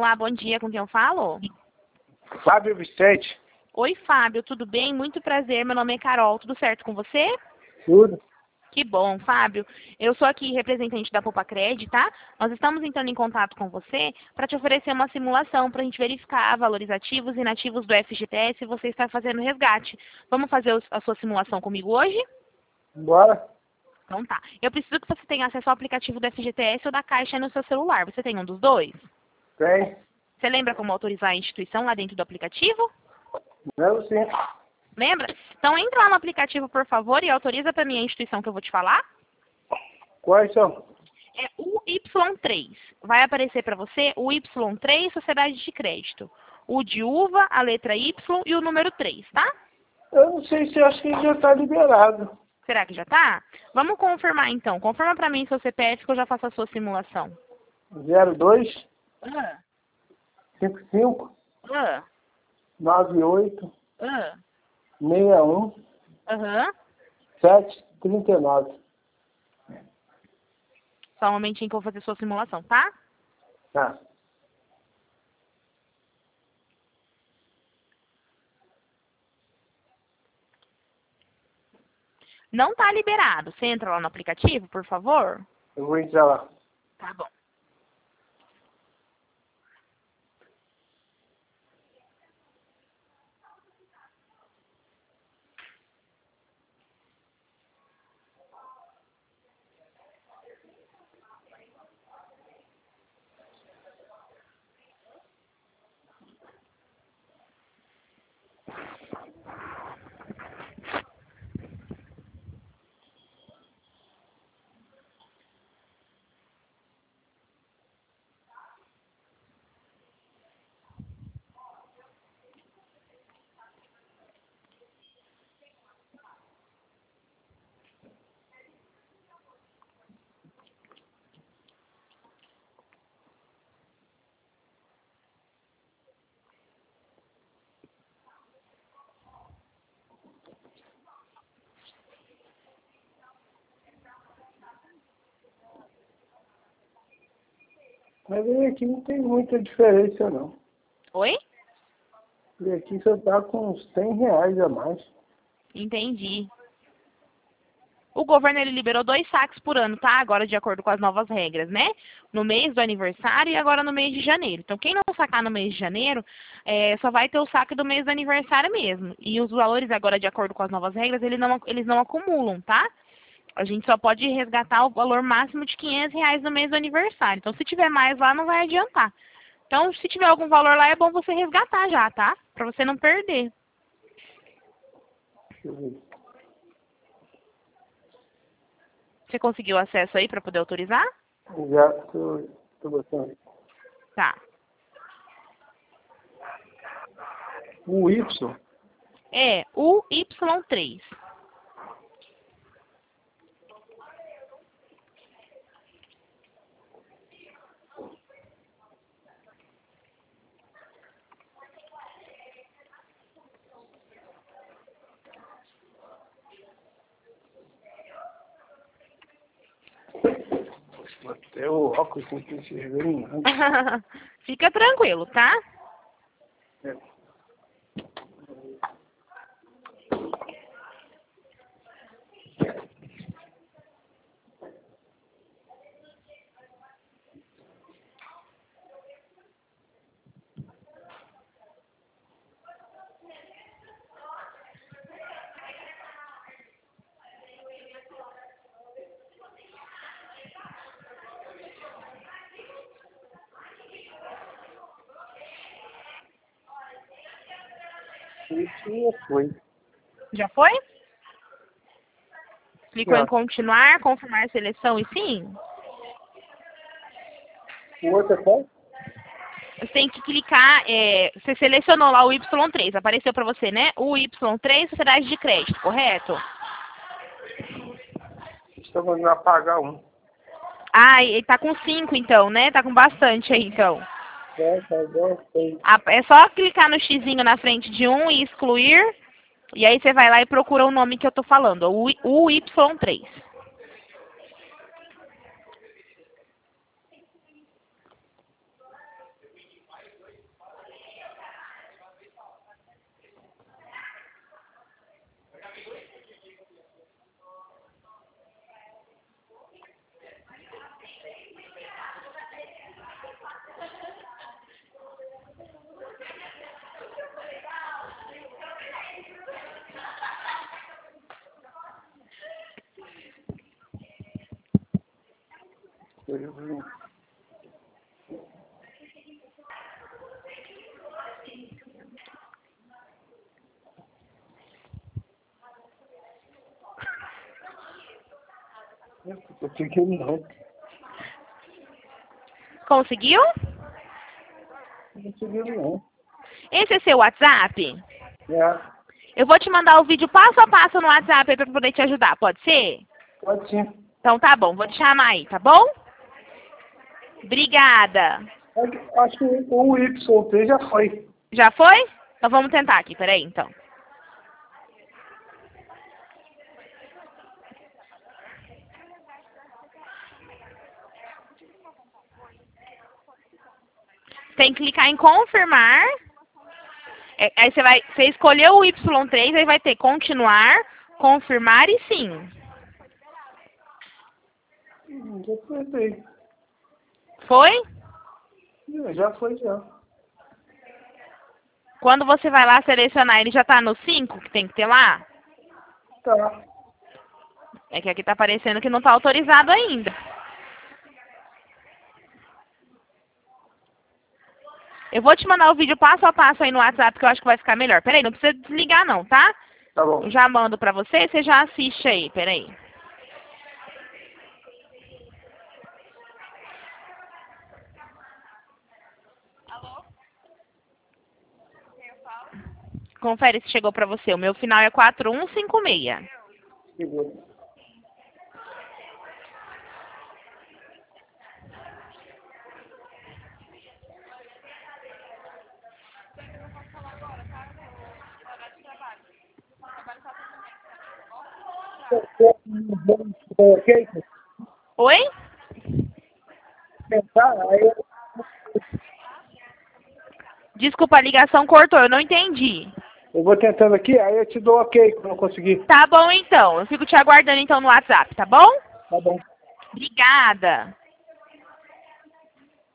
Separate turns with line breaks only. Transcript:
Olá, bom dia, com quem eu falo?
Fábio Vicente.
Oi, Fábio, tudo bem? Muito prazer, meu nome é Carol, tudo certo com você?
Tudo.
Que bom, Fábio. Eu sou aqui representante da Popacred, tá? Nós estamos entrando em contato com você para te oferecer uma simulação para a gente verificar valores ativos e inativos do FGTS e você está fazendo resgate. Vamos fazer a sua simulação comigo hoje?
Bora.
Então tá. Eu preciso que você tenha acesso ao aplicativo do FGTS ou da Caixa no seu celular. Você tem um dos dois?
Tem.
Você lembra como autorizar a instituição lá dentro do aplicativo?
Não, sim.
Lembra? Então entra lá no aplicativo, por favor, e autoriza para mim a instituição que eu vou te falar.
Quais são?
É o Y3. Vai aparecer para você o Y3, Sociedade de Crédito. O de uva, a letra Y e o número 3, tá?
Eu não sei se eu acho que já está liberado.
Será que já tá? Vamos confirmar então. Confirma para mim seu CPF que eu já faço a sua simulação.
02
Ah,
55
ah,
98
ah.
61
Aham.
739.
Só um momentinho que eu vou fazer sua simulação, tá?
Tá.
Não tá liberado. Você entra lá no aplicativo, por favor?
Eu vou entrar lá.
Tá bom.
Mas ele aqui não tem muita diferença, não.
Oi?
Ele aqui só tá com uns R$ 100 a mais.
Entendi. O governo ele liberou 2 saques por ano, tá? Agora de acordo com as novas regras, né? No mês do aniversário e agora no mês de janeiro. Então quem não sacar no mês de janeiro, só vai ter o saque do mês do aniversário mesmo. E os valores agora de acordo com as novas regras, eles não acumulam, tá? A gente só pode resgatar o valor máximo de R$ 500 no mês do aniversário. Então se tiver mais lá, não vai adiantar. Então se tiver algum valor lá, é bom você resgatar já, tá? Pra você não perder.
Deixa eu ver.
Você conseguiu acesso aí para poder autorizar?
Já tô botando.
Tá.
O Y.
É o Y3.
Até o óculos não tem enxergando nada.
Fica tranquilo, tá?
É. Isso já foi.
Já foi? Clicou em
Já.
continuar, confirmar seleção e sim?
O outro é qual?
Você tem que clicar, você selecionou lá o Y3, apareceu para você, né? O Y3, Sociedade de Crédito, correto?
Estamos no apagar um.
Ah, ele tá com 5 então, né? Tá com bastante aí então.
Tá bom, tem.
É só clicar no xizinho na frente de um e excluir. E aí você vai lá e procura o nome que eu tô falando, o Y3.
Eu fiquei não.
Conseguiu?
Não consegui não.
Esse é seu WhatsApp?
É,
Eu vou te mandar o vídeo passo a passo no WhatsApp aí pra poder te ajudar, pode ser?
pode sim.
Então tá bom, vou te chamar aí, tá bom? Obrigada.
Acho que o YT já foi.
Já foi? Então vamos tentar aqui, peraí então. Tem que clicar em confirmar. Aí você escolheu o Y3, aí vai ter continuar, confirmar e sim.
Já tentei.
Foi?
Já foi, já.
Quando você vai lá selecionar, ele já tá no 5 que tem que ter lá?
Tá.
É que aqui tá aparecendo que não tá autorizado ainda. Eu vou te mandar o vídeo passo a passo aí no WhatsApp, que eu acho que vai ficar melhor. Peraí, não precisa desligar não, tá?
Tá bom.
Eu já mando pra você, você já assiste aí, peraí. Confere se chegou pra você. O meu final é 4156.
Segura. Ok?
Oi?
Tentar, aí
Desculpa, a ligação cortou, eu não entendi.
eu vou tentando aqui, aí eu te dou ok quando eu conseguir.
Tá bom então, eu fico te aguardando então no WhatsApp, tá bom?
Tá bom.
Obrigada.